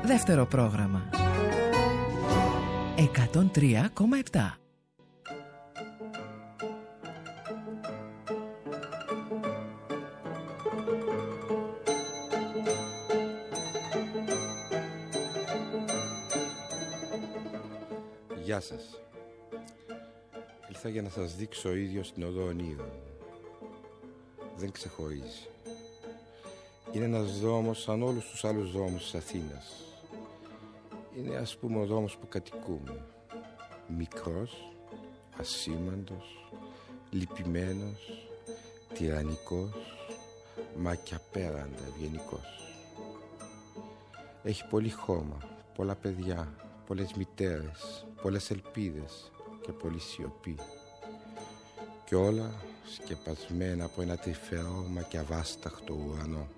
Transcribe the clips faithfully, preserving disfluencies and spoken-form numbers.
Δεύτερο πρόγραμμα εκατόν τρία κόμμα επτά. Γεια σας. Ήλθα για να σας δείξω ο ίδιος την οδό Ονείρων. Δεν ξεχωρίζει. Είναι ένας δρόμος σαν όλους τους άλλους δρόμους της Αθήνας. Είναι, ας πούμε, ο δρόμος που κατοικούμε. Μικρός, ασήμαντος, λυπημένος, τυραννικός, μα και απέραντα ευγενικός. Έχει πολύ χώμα, πολλά παιδιά, πολλές μητέρες, πολλές ελπίδες και πολλή σιωπή. Και όλα σκεπασμένα από ένα τρυφερό μα και αβάσταχτο ουρανό.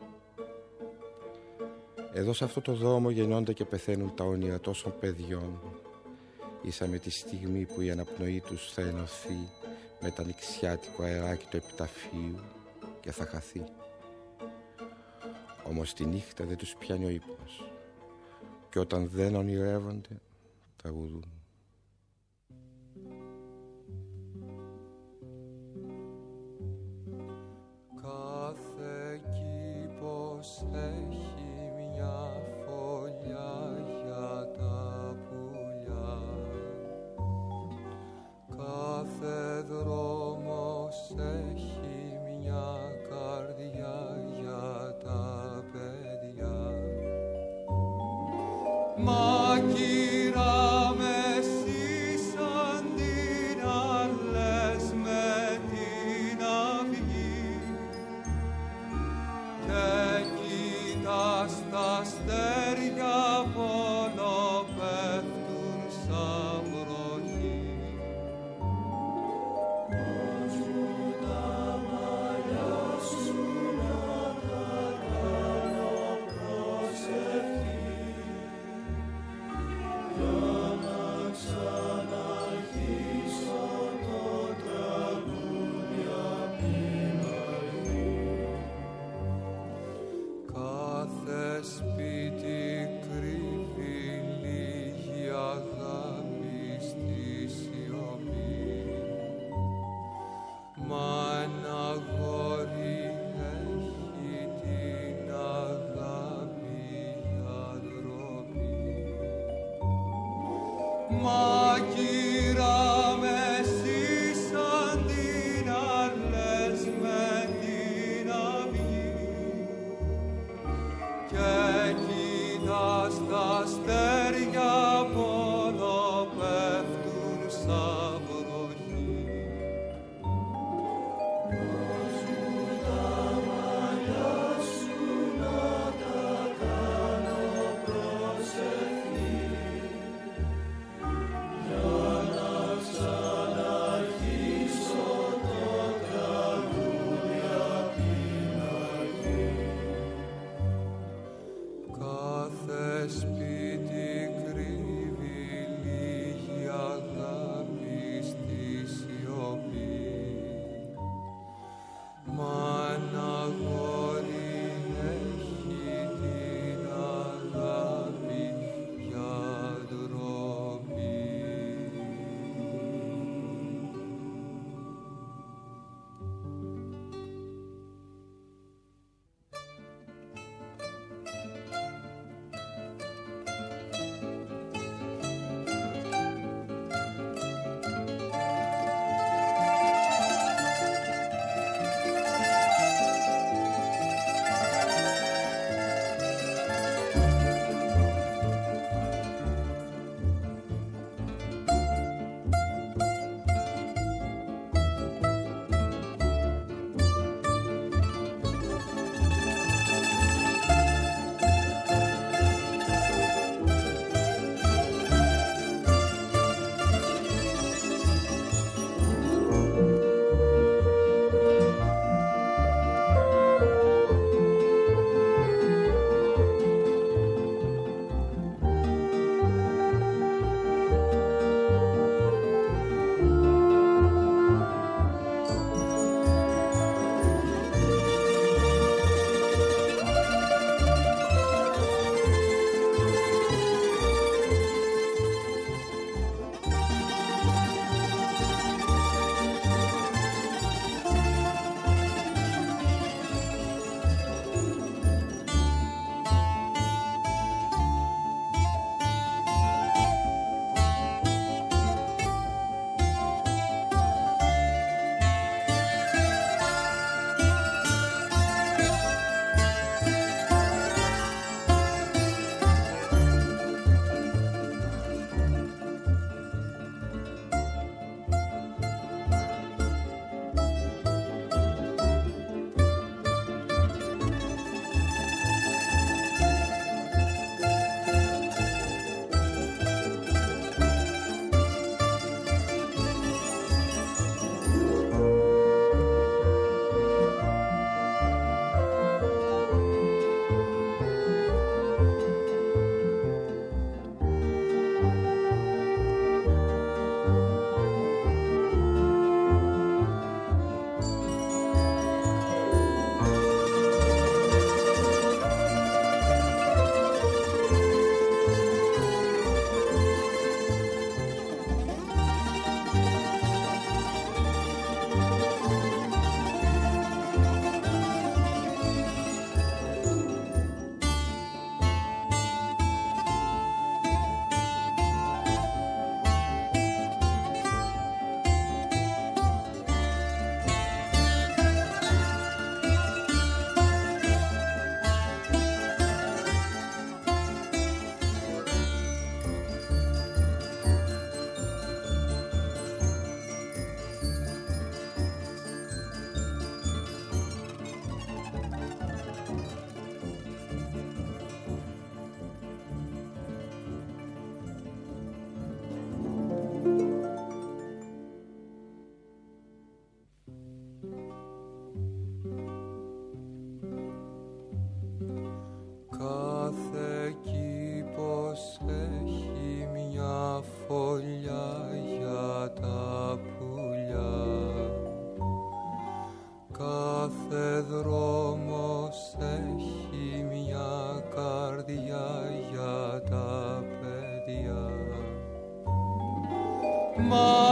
Εδώ σε αυτό το δρόμο γεννιόνται και πεθαίνουν τα όνειρα τόσων παιδιών, ίσα με τη στιγμή που η αναπνοή τους θα ενωθεί με τα νηξιάτικο αεράκι του επιταφείου και θα χαθεί. Όμως τη νύχτα δεν τους πιάνει ο ύπνος και όταν δεν ονειρεύονται τραγουδούν. Κάθε κήπος έχει μια φωλιά για τα πουλιά. Κάθε δρόμος έχει μια καρδιά για τα παιδιά. Μα κύρα με σύσαν την άλλες με την αυγή και κοίτας τα αστέρια πόλο πέφτουν σαν βροχή. Πώς μου τα μαλλιά σου να τα κάνω προσευχή για να ξαναρχίσω το τραγούδι απ' την αρχή. Κάθε σπίτι κρύβει λίγη αγάπη στη σιωπή, μα ένα αγόρι έχει την αγάπη για ντροπή. Μα κύρα με σύσαν την άλλες με την αυγή και κοίτας τα αστέρια πόλο πέφτουν σαν βροχή. Πώς μου τα μαλλιά σου να τα κάνω προσευχή για να ξαναρχίσω το τραγούδι απ' την αρχή. Κάθε σπίτι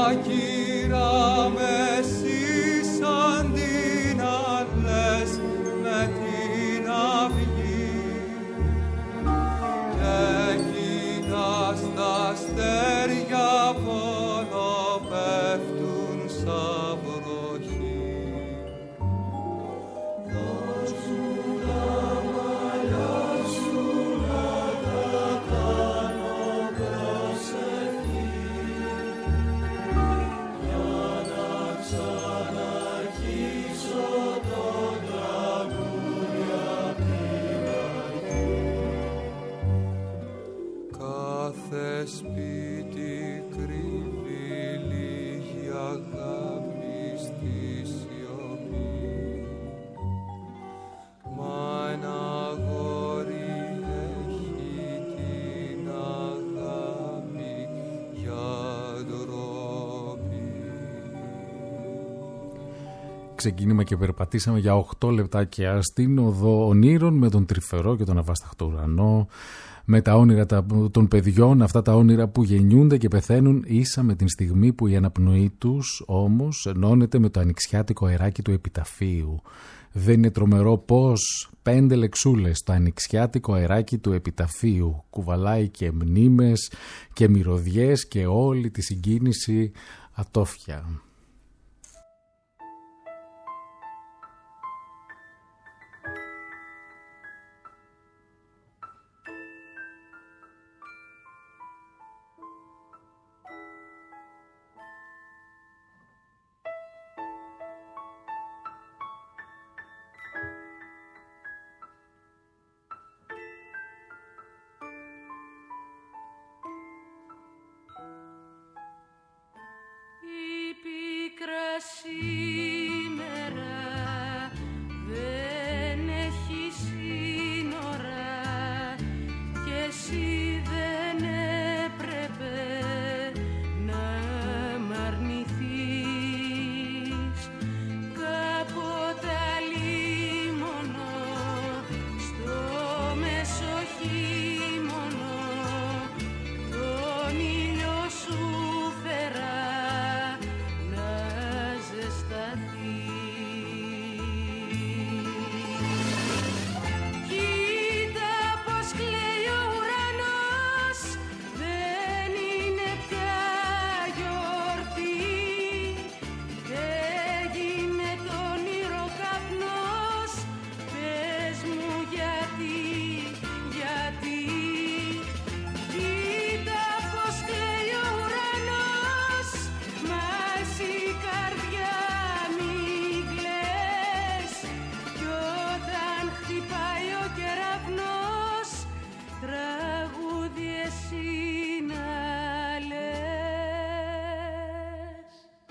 κύρα με σεις αντιναλές με την αυγή και κοιτάς τα αστέρια πόνο πέφτουν σαν βροχή. Δώσου τα μαλλιά σου να τα κάνω προσευχή για να ξαναρχίσω το τραγούδι απ' την αρχή. Κάθε σπίτι κρύβει λίγη αγάπη στη σιωπή, μα ένα αγόρι έχει την αγάπη για ντροπή. Ξεκίνημα και περπατήσαμε για οκτώ λεπτάκια στην οδό ονείρων με τον Τρυφερό και τον αβάσταχτο ουρανό, με τα όνειρα των παιδιών, αυτά τα όνειρα που γεννιούνται και πεθαίνουν ίσα με την στιγμή που η αναπνοή τους όμως ενώνεται με το ανοιξιάτικο αεράκι του επιταφείου. Δεν είναι τρομερό πως πέντε λεξούλες το ανοιξιάτικο αεράκι του επιταφείου κουβαλάει και μνήμες και μυρωδιές και όλη τη συγκίνηση ατόφια. Η πίκρα σήμερα δεν έχει σύνορα και εσύ δεν έπρεπε να μ' αρνηθείς. Κάποτε αλίμονο στο μεσοχείμωνο τον ήλιο σου φέρα να ζεσταθείς. Κοίτα πως κλαίει ο ουρανός, δεν είναι πια γιορτή. Έγινε το όνειρο καπνός, πες μου γιατί, γιατί. Κοίτα πως κλαίει ο ουρανός, μα εσύ καρδιά μη κλαις. Κι όταν χτυπάει ο κεραυνός, τραγούδι εσύ να λες.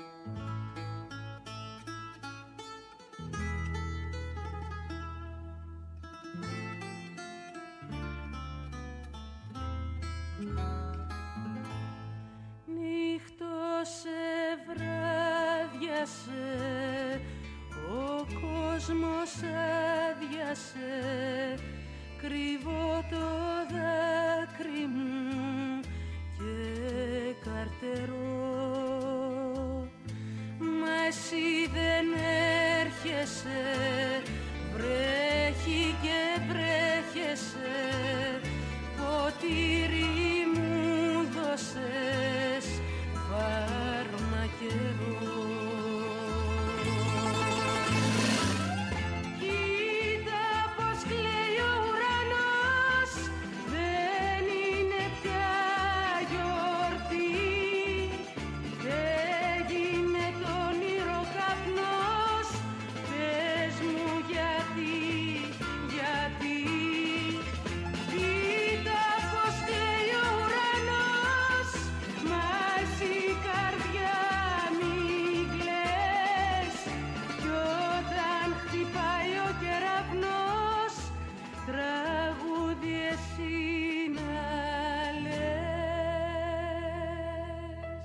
Νύχτωσε, βράδιασε, ο κόσμος άδειασε, κρύβω το δάκρυ μου και καρτερώ. Μα εσύ δεν έρχεσαι, βρέχει και βρέχεσαι, ποτήρι μου δώσες φάρμακερό. Κοίτα πως κλαίει ο ουρανός, δεν είναι πια γιορτή. Έγινε το όνειρο καπνός, πες μου γιατί, γιατί. Κοίτα πως κλαίει ο ουρανός, μα εσύ καρδιά μη κλαις. Κι όταν χτυπάει ο κεραυνός, τραγούδι εσύ να λες.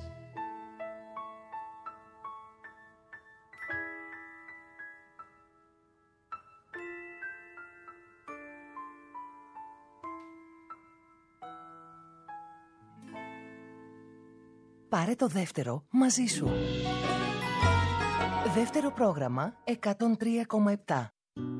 Πάρε το δεύτερο μαζί σου. Δεύτερο πρόγραμμα εκατόν τρία κόμμα επτά.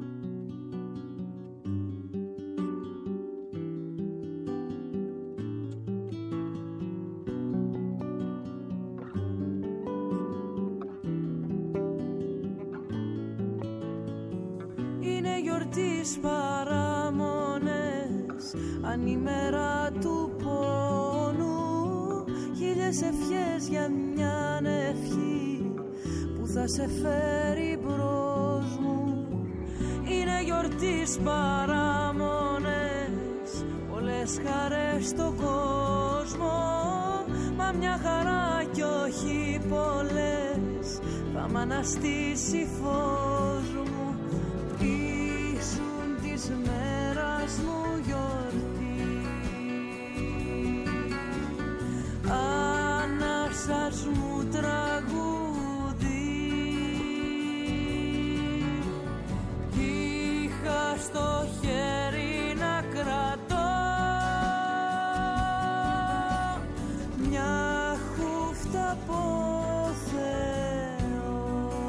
Είναι γιορτή παραμονές, ανήμερα του πόνου, χίλιες ευχές για μια ευχή που θα σε φέρει μπρος μου. Είναι γιορτής παραμονές, πολλές χαρές στον κόσμο, μα μια χαρά κι όχι πολλές θα μ' αναστήσει φως μου. Ήσουν της μέρας μου γιορτή, ανάσας μου τραγούδι, είχα στο χέρι να κρατώ μια χούφτα από Θεό.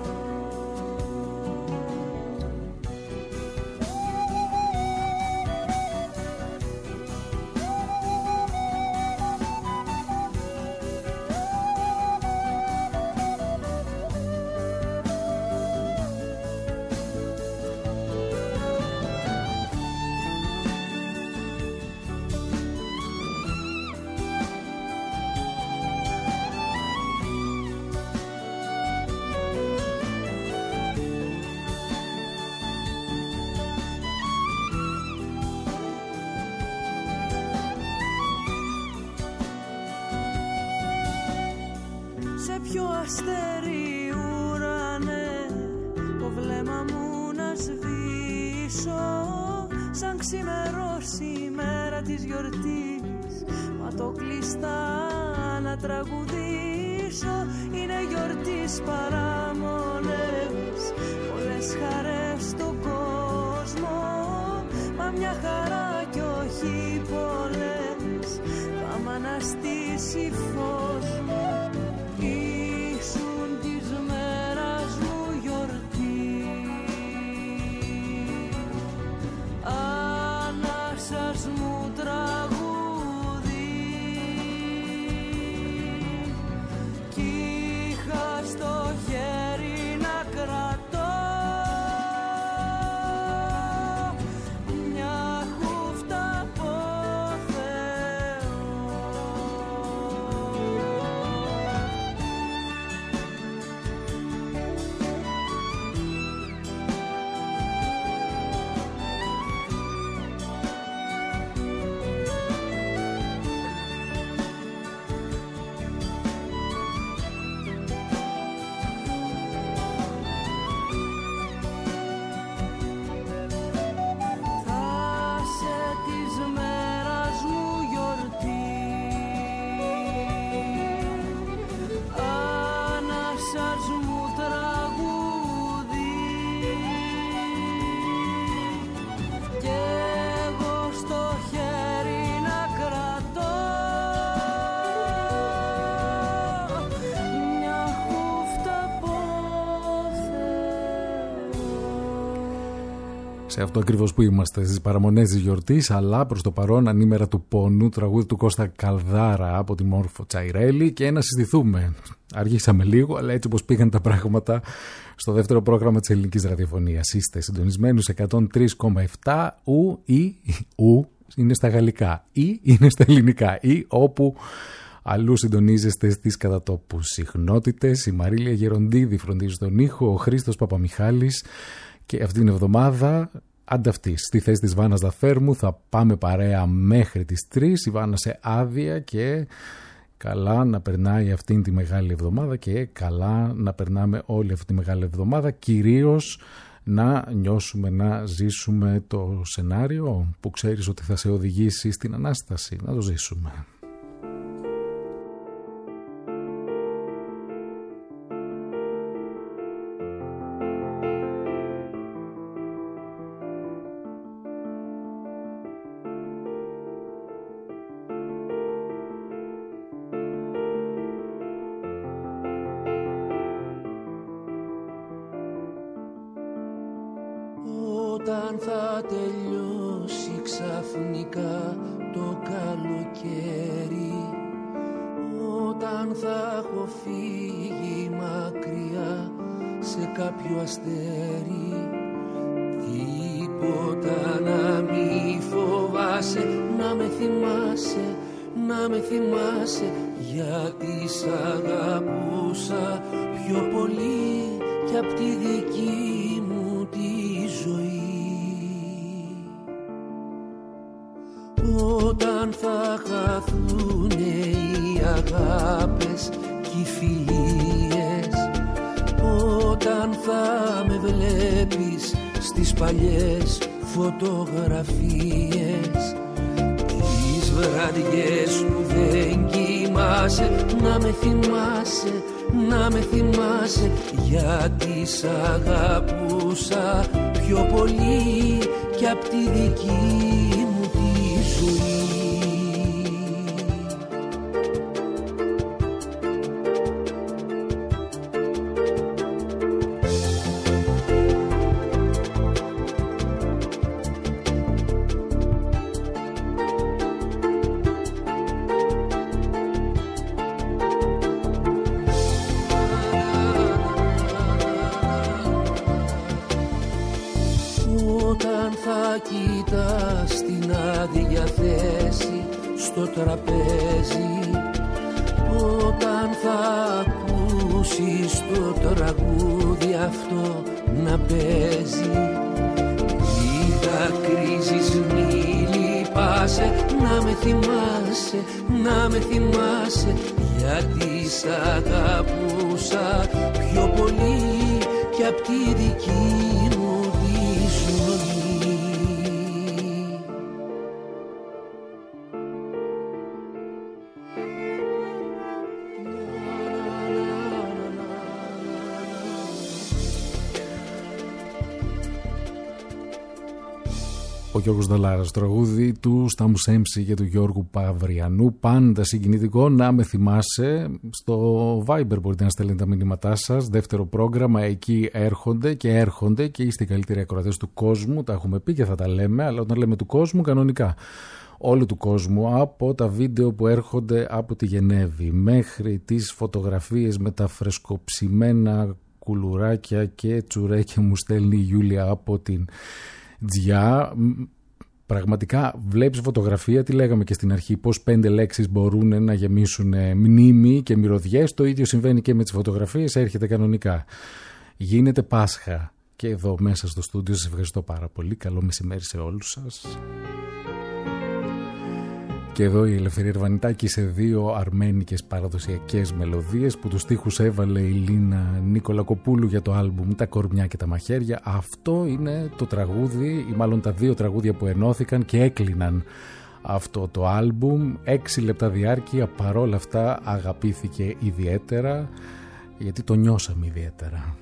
Σε ποιο αστέρι ουρανέ το βλέμμα μου να σβήσω, σαν ξημερώσει η μέρα της γιορτής, μα το κλειστά να τραγουδήσω. Είναι γιορτής παραμονές, πολλές χαρές στον κόσμο, μα μια χαρά κι όχι πολλές θα μ' αναστήσει φως μου. Ήσουν της μέρας μου γιορτή, ανάσας μου τραγούδι, κι είχα στο χέρι να κρατώ μια χούφτα από Θεό. Σε αυτό ακριβώς που είμαστε, στις παραμονές της γιορτής, αλλά προς το παρόν ανήμερα του πόνου, τραγούδι του Κώστα Καλδάρα από τη Μόρφο Τσαϊρέλη, και να συστηθούμε. Αργήσαμε λίγο, αλλά έτσι όπως πήγαν τα πράγματα στο δεύτερο πρόγραμμα της ελληνικής ραδιοφωνίας. Είστε συντονισμένους εκατόν τρία κόμμα επτά, ου ή ου είναι στα γαλλικά, ή είναι στα ελληνικά, ή όπου αλλού συντονίζεστε στις κατατόπους συχνότητες. Η Μαρίλια Γεροντίδη φροντίζει τον ήχο, ο Χρήστος Παπαμιχάλης. Και αυτή την εβδομάδα ανταυτής στη θέση της Βάνας Δαφέρμου θα πάμε παρέα μέχρι τις τρεις. Η Βάνα σε άδεια και καλά να περνάει αυτήν τη μεγάλη εβδομάδα και καλά να περνάμε όλη αυτή τη μεγάλη εβδομάδα, κυρίως να νιώσουμε, να ζήσουμε το σενάριο που ξέρεις ότι θα σε οδηγήσει στην Ανάσταση, να το ζήσουμε. Όταν θα τελειώσει ξαφνικά το καλοκαίρι, όταν θα έχω φύγει μακριά σε κάποιο αστέρι, τίποτα να μη φοβάσαι, να με θυμάσαι, να με θυμάσαι, γιατί σ' αγαπούσα πιο πολύ κι απ' τη δική μου τη ζωή. Όταν θα χαθούνε οι αγάπες κι οι φιλίες, όταν θα με βλέπεις στις παλιές φωτογραφίες, τις βραδιές που δεν κοιμάσαι, να με θυμάσαι, να με θυμάσαι, γιατί σ' αγαπούσα πιο πολύ κι απ' τη δική μου τη ζωή. Στο τραπέζι, όταν θα ακούσεις το τραγούδι αυτό να παίζει, μη δακρύζεις, μη λυπάσαι, να με θυμάσαι, να με θυμάσαι, γιατί σ' αγαπούσα πιο πολύ κι απ' τη δική μου τη ζωή. Ο Γιώργος Δαλάρας, τραγούδι του Στάμου Σέμψη και του Γιώργου Παυριανού, πάντα συγκινητικό. Να με θυμάσαι. Στο Viber μπορείτε να στέλνετε τα μηνύματά σας. Δεύτερο πρόγραμμα, εκεί έρχονται και έρχονται και είστε οι καλύτεροι ακροατές του κόσμου. Τα έχουμε πει και θα τα λέμε, αλλά όταν λέμε του κόσμου, κανονικά όλου του κόσμου, από τα βίντεο που έρχονται από τη Γενέβη μέχρι τις φωτογραφίες με τα φρεσκοψημένα κουλουράκια και τσουρέκια μου στέλνει η Γιούλια από την Τζιά. Πραγματικά βλέπεις φωτογραφία, τι λέγαμε και στην αρχή, πως πέντε λέξεις μπορούν να γεμίσουν μνήμη και μυρωδιές. Το ίδιο συμβαίνει και με τις φωτογραφίες, έρχεται κανονικά. Γίνεται Πάσχα και εδώ μέσα στο στούντιο. Σας ευχαριστώ πάρα πολύ, καλό μεσημέρι σε όλους σας. Και εδώ η Ελευθερία Ερβανιτάκη σε δύο αρμένικες παραδοσιακές μελωδίες που τους στίχους έβαλε η Λίνα Νικολακοπούλου για το άλμπουμ «Τα κορμιά και τα μαχαίρια». Αυτό είναι το τραγούδι, ή μάλλον τα δύο τραγούδια που ενώθηκαν και έκλειναν αυτό το άλμπουμ. Έξι λεπτά διάρκεια, παρόλα αυτά αγαπήθηκε ιδιαίτερα, γιατί το νιώσαμε ιδιαίτερα.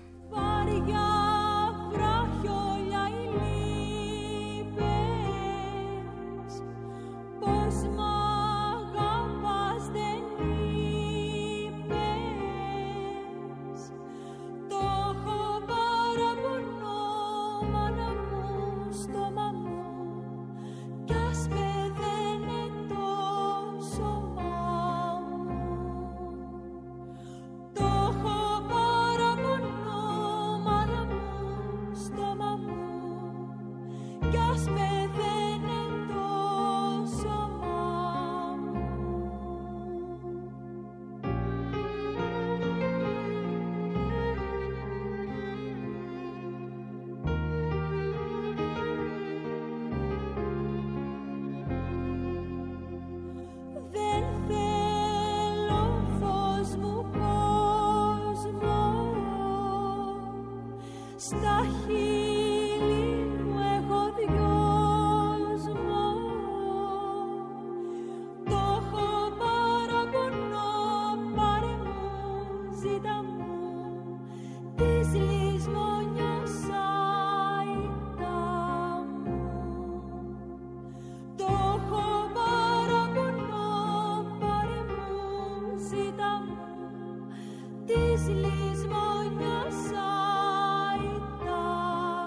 Της λησμονιάς αητά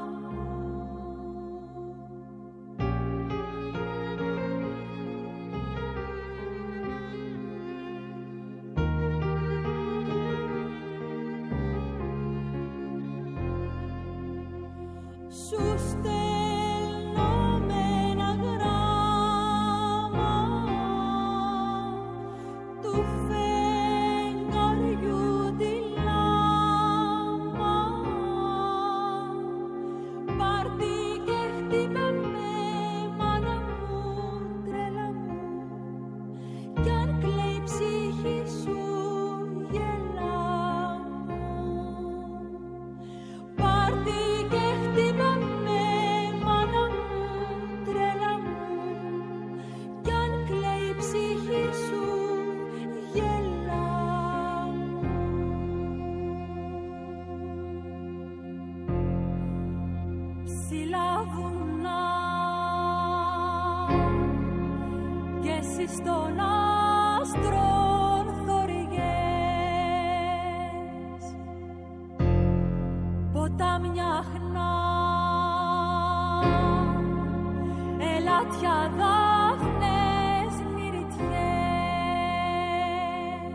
πέσει των άστρων θωριές. Ποτάμια χνά, ελάτια δάφνες μυριτιές.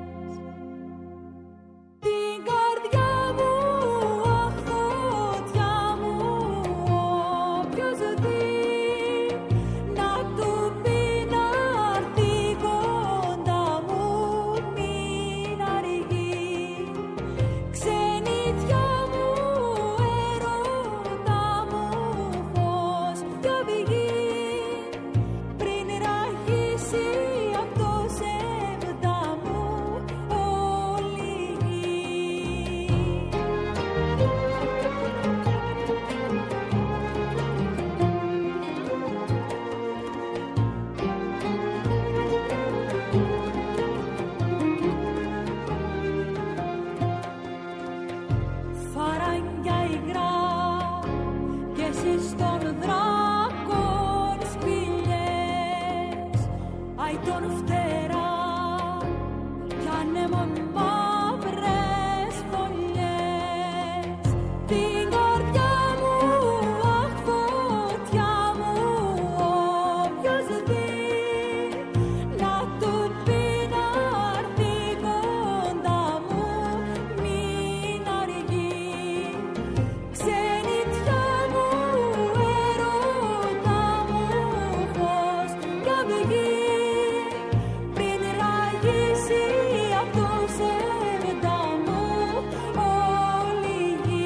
Την καρδιά μου, αχ φωτιά μου, όποιος δει να του πει να έρθει κοντά μου, μην αργεί. Ξενιτιά μου, έρωτα μου, φως κι οδηγεί, πριν ραγίσει απ' το σέβτα μου όλη η γη. Φαράγγια υγρά κι εσύ στον δράκον σπηλιές, αϊτόν φτερά κι ανέμον μαύρες φωλιές. Την καρδιά μου, αχ φωτιά μου, όποιος δει να του πει να έρθει κοντά μου, μην αργεί. Ξενιτιά μου, έρωτα μου, φως κι οδηγεί, πριν ραγίσει απ' το σέβτα μου όλη η γη.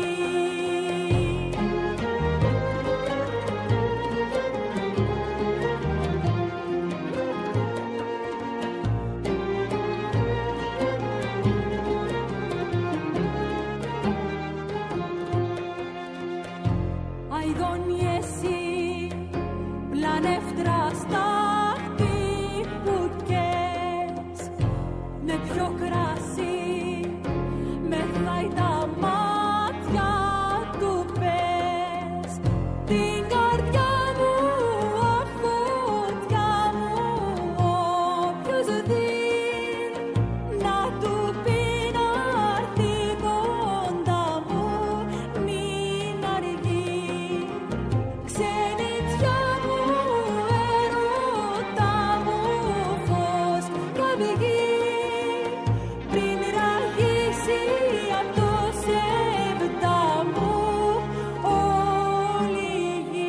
Αηδόνι εσύ, πλανεύτρα στάχτη που καις, με πιο κρασί, μεθάει τα μάτια του πες. Την καρδιά μου, αχ φωτιά μου, όποιος δει να του πει να έρθει κοντά μου, μην αργεί. Ξενιτιά μου, έρωτα μου, φως κι οδηγεί, πριν ραγίσει απ' το σέβτα μου όλη η γη.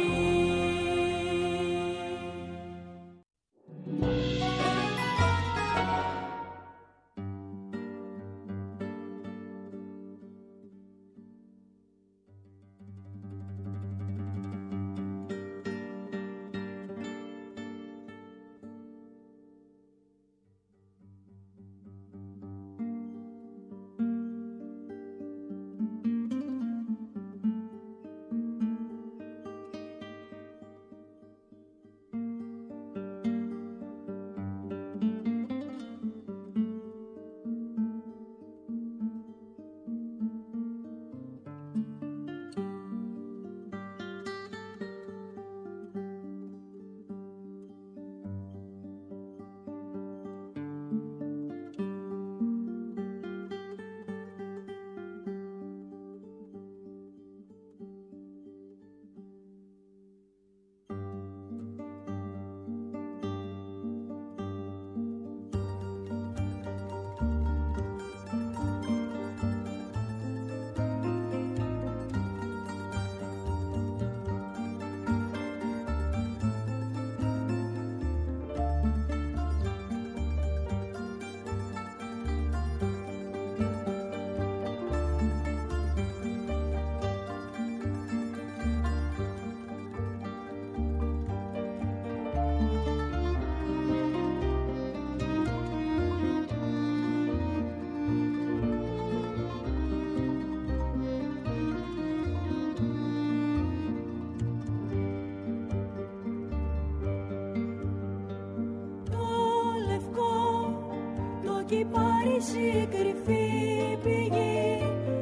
Παρίσι κρυφή πηγή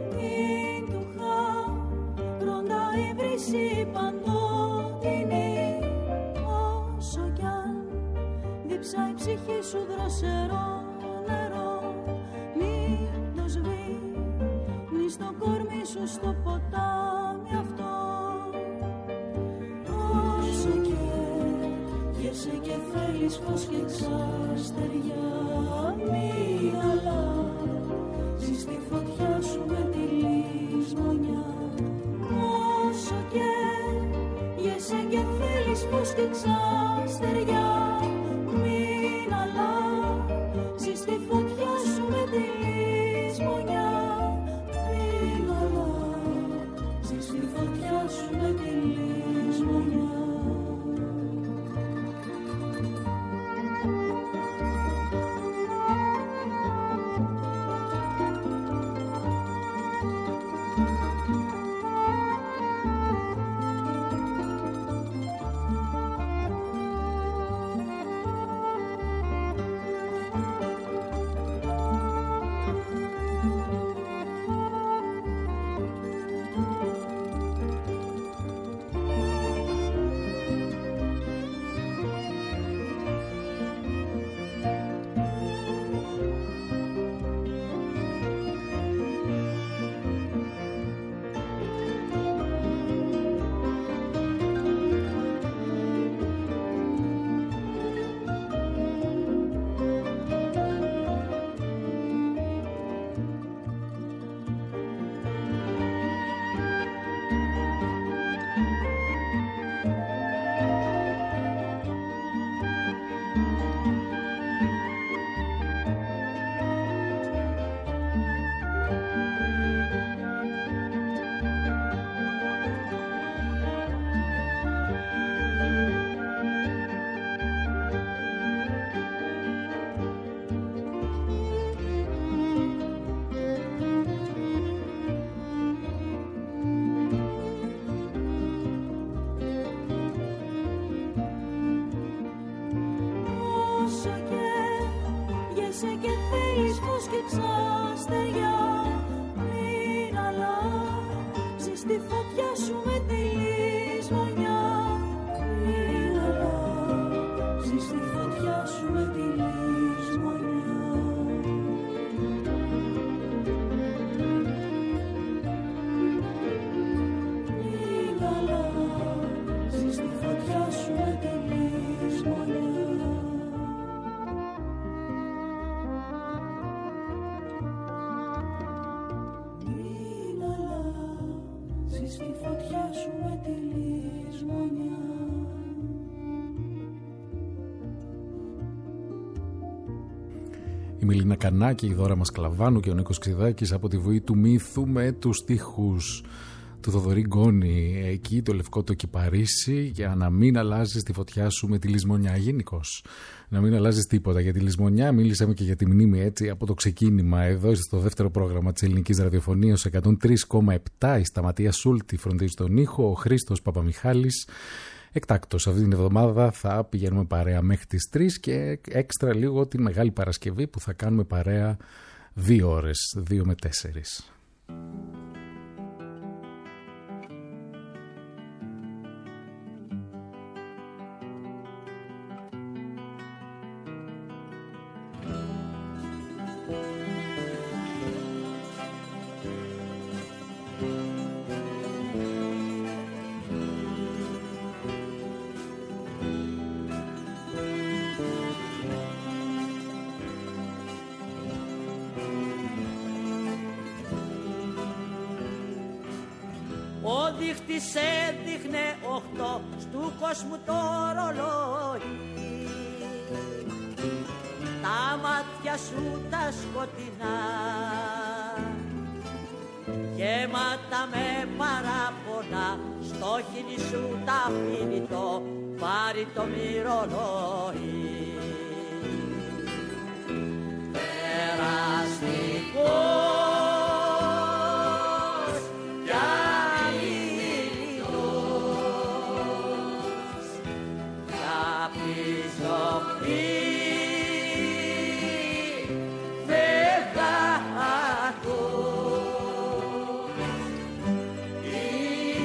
την του χα ροντάει βρύση παντότινη όσο κι αν δίψα η ψυχή σου δροσερό νερό. Μη το σβήνει στο κορμί σου στο ποτάμι αυτό. Όσο καίγεσαι και θέλεις φως και ξαστεριά, μην αλλάζεις τη φωτιά σου με τη λησμονιά. Όσο καίγεσαι και θέλεις φως και ξαστεριά, μην αλλάζεις τη φωτιά σου με τη λησμονιά. Μην αλλάζεις τη φωτιά σου με τη λησμονιά. Η Μελίνα Κανάκη, η Δώρα Μασκλαβάνου και ο Νίκος Ξηδάκης από τη Βουή του Μύθου με τους στίχους του Θοδωρή Γκόνη. Εκεί το λευκό το κυπαρίσι για να μην αλλάζεις τη φωτιά σου με τη λησμονιά. Γενικώς να μην αλλάζεις τίποτα για τη λησμονιά. Μίλησαμε και για τη μνήμη έτσι από το ξεκίνημα. Εδώ στο δεύτερο πρόγραμμα της ελληνικής ραδιοφωνίας εκατόν τρία κόμμα επτά. Η Σταματία Σούλτη φροντίζει τον ήχο, ο Χρήστος Παπαμιχάλης. Εκτάκτως αυτή την εβδομάδα θα πηγαίνουμε παρέα μέχρι τις τρεις και έξτρα λίγο την Μεγάλη Παρασκευή που θα κάνουμε παρέα δύο ώρες, δύο με τέσσερις. Ο δείχτης έδειχνε οχτώ στου κόσμου το ρολόι. Τα μάτια σου τα σκοτεινά γεμάτα με παράπονα, στο χείλη σου τα αφήνητο πάρει το μυρολόι. Περαστικό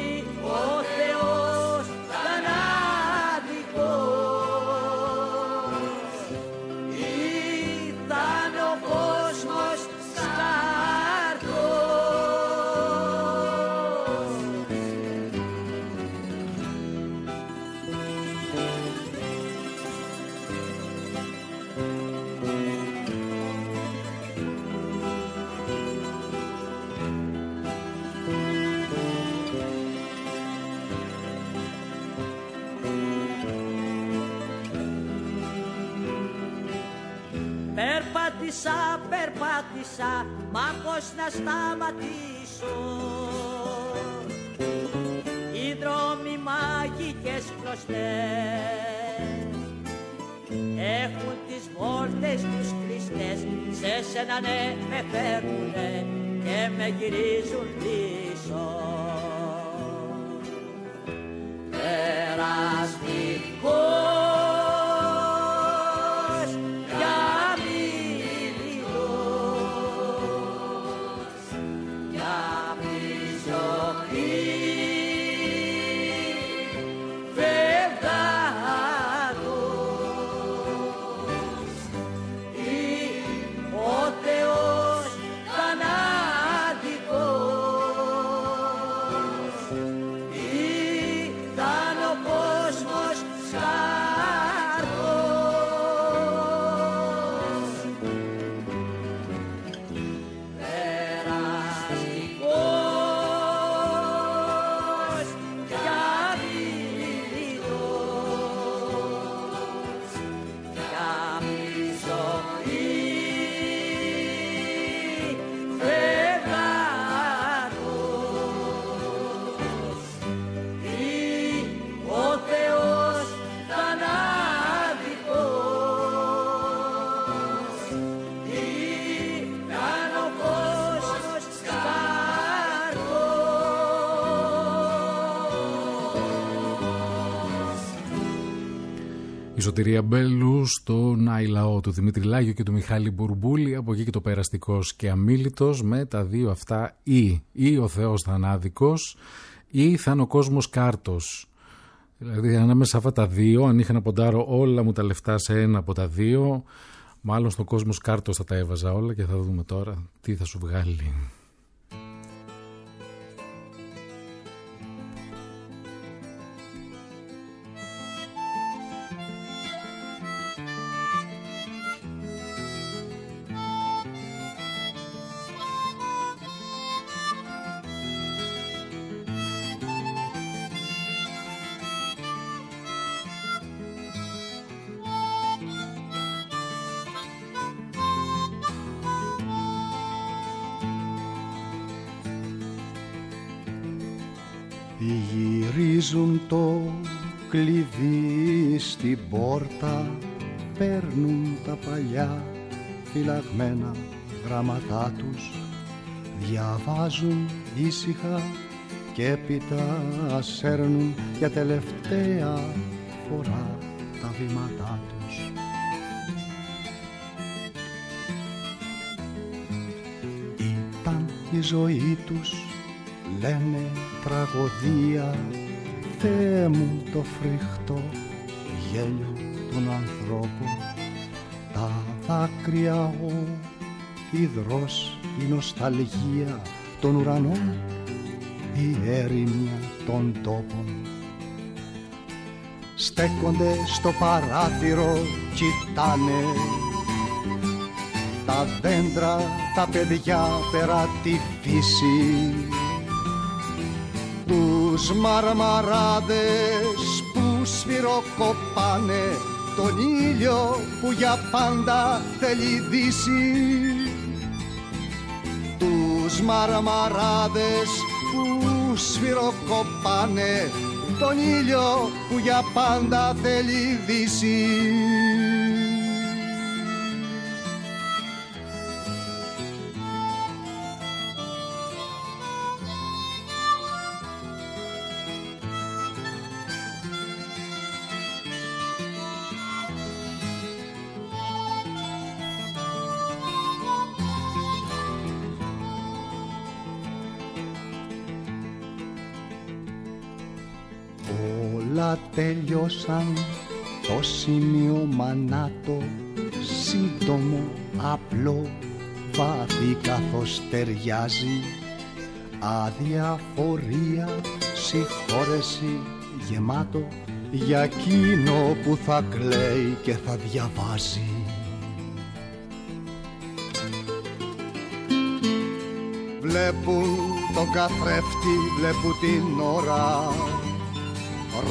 ο Θεός θανάτικος Περπάτησα, περπάτησα, μα πώς να σταματήσω. Οι δρόμοι μαγικές κλωστές έχουν τις βόλτες τους κλειστές. Σε σένα ναι με φέρνουνε και με γυρίζουν πίσω. Περαστικός Η Σωτηρία Μπέλου στον Άι Λαό του Δημήτρη Λάγιο και του Μιχάλη Μπουρμπούλη. Από εκεί και το Περαστικός και Αμίλητος, με τα δύο αυτά ή. Ή ο Θεός θα είναι άδικος ή θα είναι ο κόσμος κάρτος. Δηλαδή ανάμεσα σε αυτά τα δύο, αν είχα να ποντάρω όλα μου τα λεφτά σε ένα από τα δύο, μάλλον στον κόσμος κάρτος θα τα έβαζα όλα και θα δούμε τώρα τι θα σου βγάλει. Γυρίζουν το κλειδί στην πόρτα, παίρνουν τα παλιά φυλαγμένα γράμματά τους, διαβάζουν ήσυχα και έπειτα σέρνουν για τελευταία φορά τα βήματά τους. Ήταν η ζωή τους, λένε τραγωδία, Θεέ μου το φρικτό γέλιο των ανθρώπων, τα δάκρυα ο υδρός, η νοσταλγία των ουρανών, η έρημια των τόπων. Στέκονται στο παράθυρο, κοιτάνε τα δέντρα, τα παιδιά πέρα τη φύση, τους μαρμαράδες που σφυροκοπάνε τον ήλιο που για πάντα θέλει δύση, τους μαρμαράδες που σφυροκοπάνε τον ήλιο που για πάντα θέλει δύση. Όλα τελειώσαν, το σημείωμα να το σύντομο, απλό, βαθύ καθώς ταιριάζει, αδιαφορία, συγχώρεση, γεμάτο για εκείνο που θα κλαίει και θα διαβάζει. Βλέπουν τον καθρέφτη, βλέπουν την ώρα,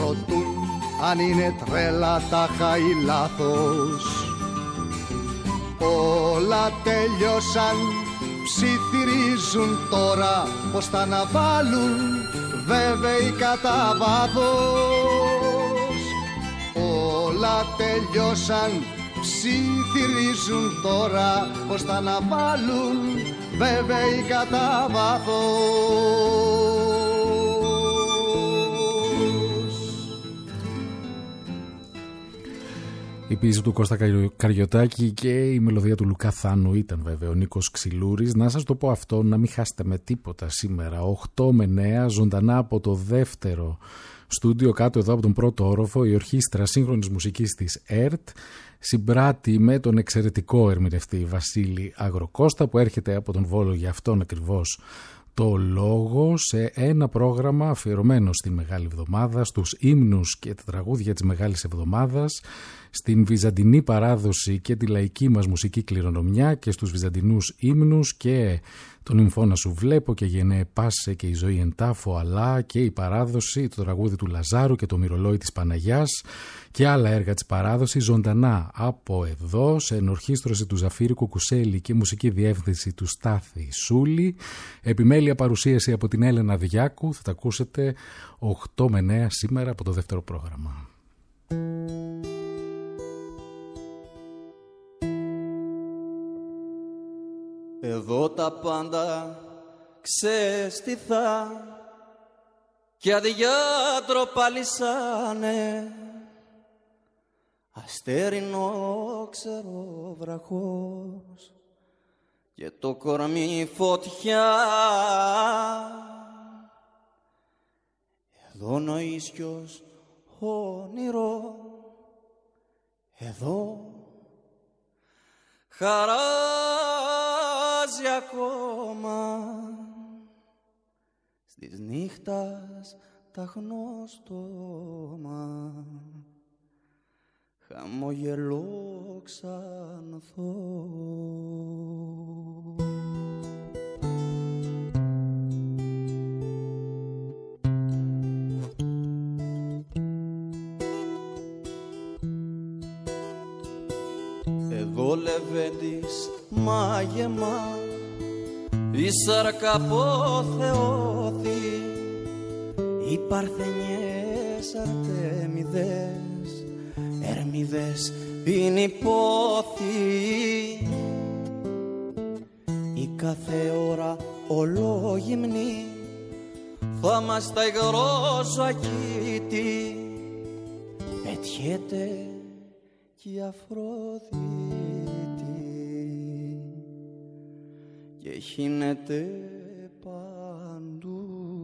ρωτούν αν είναι τρέλα τάχα ή λάθος. Όλα τελειώσαν, ψιθυρίζουν τώρα πως θα αναβάλουν βέβαιοι κατά βάθος. Όλα τελειώσαν, ψιθυρίζουν τώρα πως θα αναβάλουν βέβαιοι κατά βάθος. Η ποίηση του Κώστα Καριωτάκη και η μελωδία του Λουκά Θάνου ήταν βέβαια ο Νίκος Ξυλούρης. Να σας το πω αυτό, να μην χάσετε με τίποτα σήμερα. οκτώ με εννέα ζωντανά από το δεύτερο στούντιο κάτω εδώ από τον πρώτο όροφο, η Ορχήστρα Σύγχρονης Μουσικής της ΕΡΤ συμπράττει με τον εξαιρετικό ερμηνευτή Βασίλη Αγροκώστα, που έρχεται από τον Βόλο για αυτόν ακριβώς το λόγο, σε ένα πρόγραμμα αφιερωμένο στη Μεγάλη Εβδομάδα, στους ύμνους και τα τραγούδια της Μεγάλης Εβδομάδας, στην βυζαντινή παράδοση και τη λαϊκή μας μουσική κληρονομιά και στους βυζαντινούς ύμνους και τον Υμφώνα σου βλέπω και γενναίε πάσε και η ζωή εν τάφο, αλλά και η παράδοση, το τραγούδι του Λαζάρου και το μυρολόι της Παναγιάς και άλλα έργα της παράδοσης ζωντανά από εδώ, σε ενορχήστρωση του Ζαφύρη Κουκουσέλη και μουσική διεύθυνση του Στάθη Σούλη. Επιμέλεια παρουσίαση από την Έλενα Διάκου. Θα τα ακούσετε οκτώ με εννέα σήμερα από το δεύτερο πρόγραμμα. Εδώ τα πάντα ξεστιθά και αδιάντρο παλισάνε, αστέρινο ξεροβραχός και το κορμί φωτιά. Εδώ νοήσιος όνειρο, εδώ χαράζει ακόμα στις νύχτας ταχνόστομα, χαμογελώ ξανθώ. Εδώ λεβέντης μάγεμα, η σάρκα αποθεώθη, οι παρθενιές αρτέμιδες, ερμιδες είναι πόθη. Η κάθε ώρα ολόγυμνη θα μας τα υγρός ακίτη, πετιέται κι η Αφροδίτη και χύνεται παντού.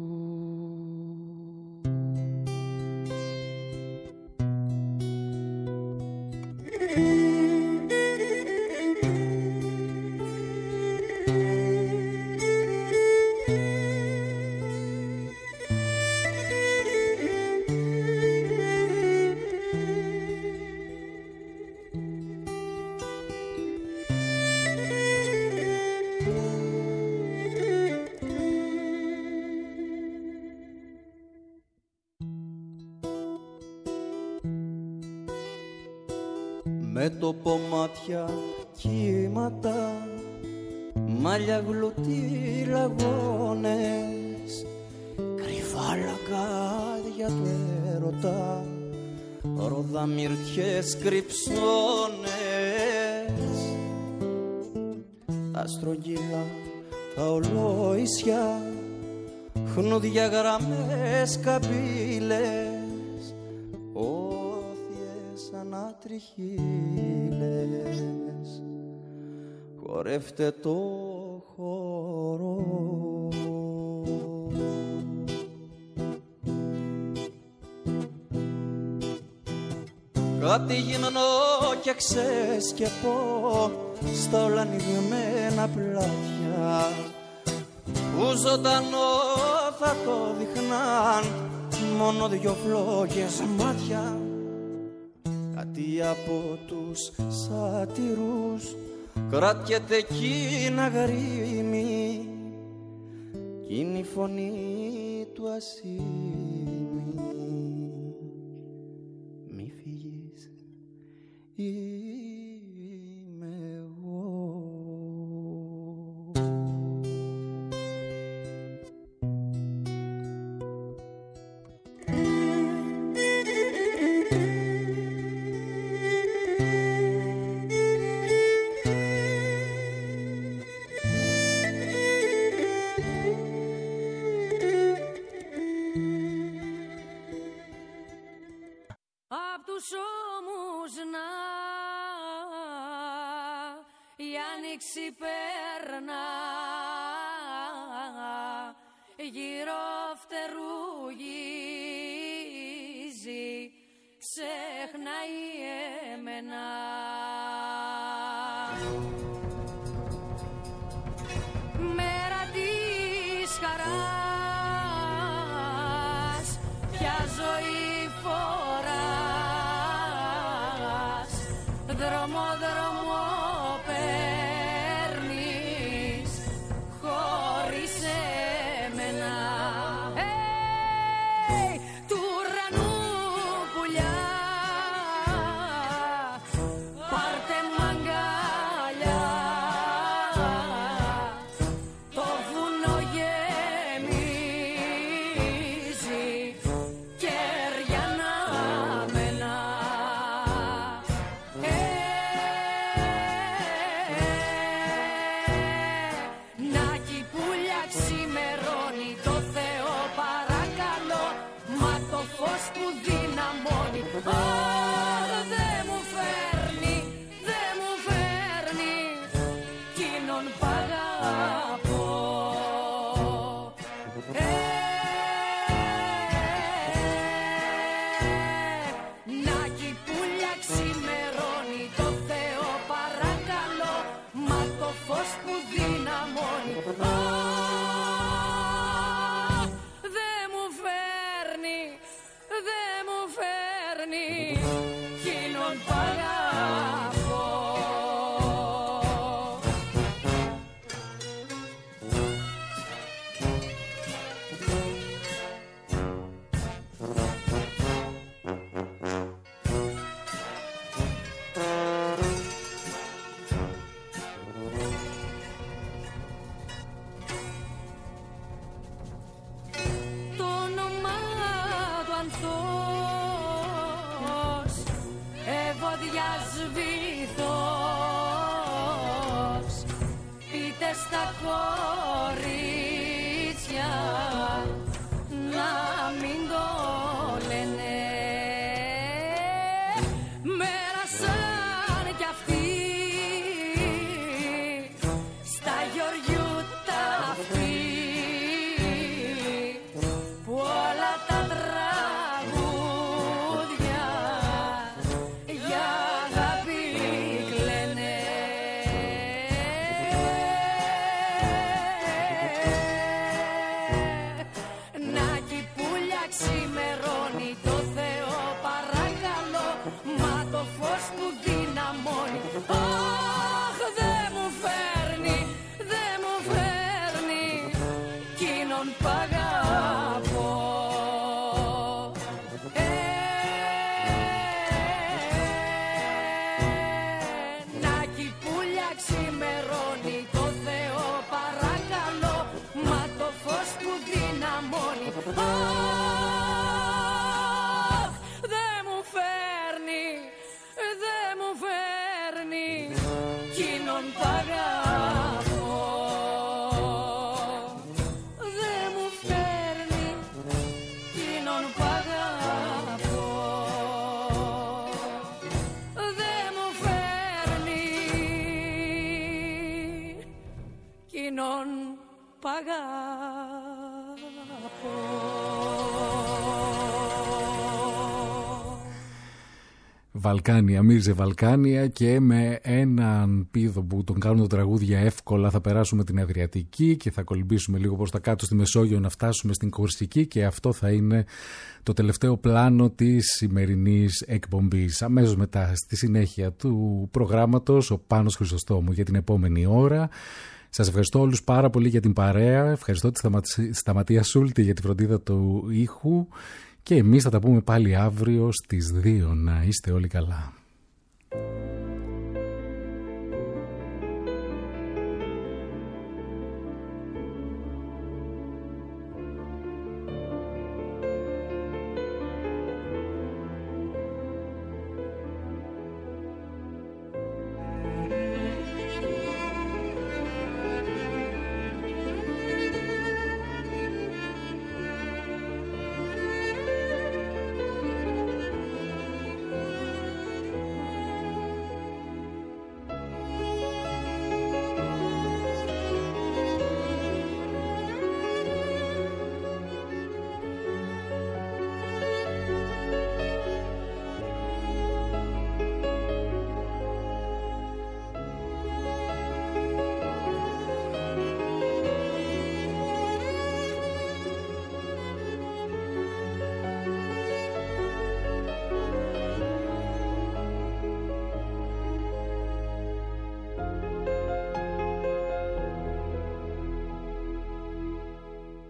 Με τοπομάτια κύματα, μαλλιά γλουτί λαγώνες, κρυφά λαγκάδια του έρωτα, ροδαμυρτιές κρυψώνες, αστρογγυλά τα ολόησια, χνούδια γραμμές καμπύλες, τριχύλες, χορεύτε το χώρο. Κάτι γυμνό και ξεσκεπώ στα ολανιδμένα πλάτια, που ζωντανό θα το δειχνάν μόνο δυο φλόγες μάτια. Κάτι από τους σάτυρους κρατιέται κι να γρήμει, κι είναι η φωνή του ασήμι. Μη φύγεις, είμαι εγώ. η άνοιξη περνά, γύρω φτερουγίζει, ξεχνάει εμένα. Μέρα της χαράς, ποια ζωή φοράς, δρόμο δρόμο παίρνεις χωρίς εμένα. Hey, του ουρανού πουλιά, πάρτε μ' αγκαλιά, το βουνό γεμίζει κέρια αναμένα. Να κι πουλιά ξημερώνει, το Θεό παρακαλώ, μα το φως που δυναμώνει. Αχ, δε μου φέρνει, δε μου φέρνει κοινον π' αγαπώ. Ε, να κι πουλιά ξημερώνει, το Θεό παρακαλώ, μα το φως που δυναμώνει. Αχ, δε μου φέρνει, δε μου φέρνει κοινον π' αγαπώ. Το όνομα του Ανθός, ευωδιάς βυθός, πείτε στα κορίτσια να μην το λένε. Μέρα σαν κι αυτή, στα Γεωργιού ταυτή, που όλα τα τραγούδια για αγάπη κλαίνε. Να κι πουλιά ξημερώνει, το Θεό παρακαλώ, μα το φως που δυναμώνει. Αχ, δε μου φέρνει, δε μου φέρνει κοινον π' αγαπώ. Ε, να κι πουλιά ξημερώνει, το Θεό παρακαλώ, μα το φως που δυναμώνει. Αχ, δε μου φέρνει, δε μου φέρνει κοινον π' αγαπώ. Δε μου φέρνει κοινον π' αγαπώ. Δε μου φέρνει κοινον π' αγαπώ. Βαλκάνια, Μίρζε Βαλκάνια, και με έναν πήδο που τον κάνουν τα τραγούδια εύκολα θα περάσουμε την Αδριατική και θα κολυμπήσουμε λίγο προς τα κάτω στη Μεσόγειο να φτάσουμε στην Κορσική, και αυτό θα είναι το τελευταίο πλάνο της σημερινής εκπομπής. Αμέσως μετά, στη συνέχεια του προγράμματος, ο Πάνος Χρυσοστόμου για την επόμενη ώρα. Σας ευχαριστώ όλους πάρα πολύ για την παρέα. Ευχαριστώ τη Σταματία Σούλτη για τη φροντίδα του ήχου. Και εμείς θα τα πούμε πάλι αύριο στις δύο. Να είστε όλοι καλά.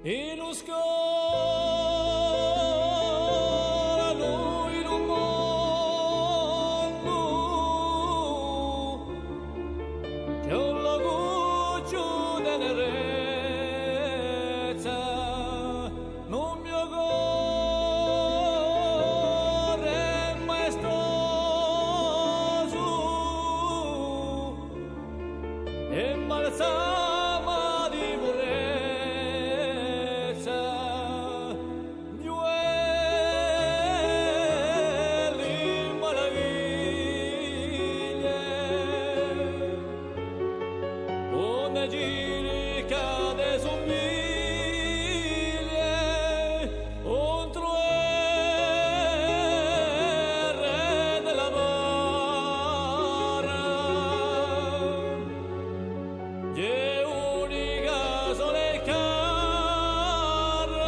in un scorano in un mondo che un laguccio tenerezza non mi occorre maestoso e balsama di purezza gnueli maraviglie onde giri cade sommiglie ontro erre della barra che unica sole carra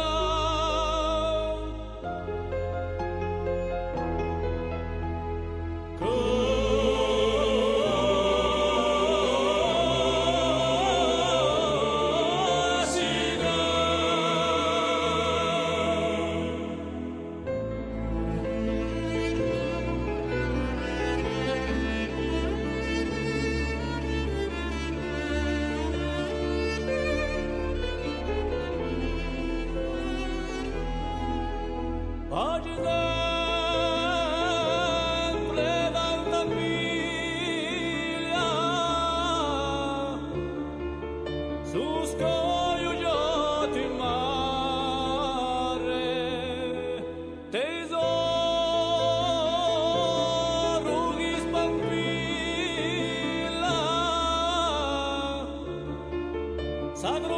oggi sempre tanta miglia su scoglio giotti in mare tesoro che spampilla sacro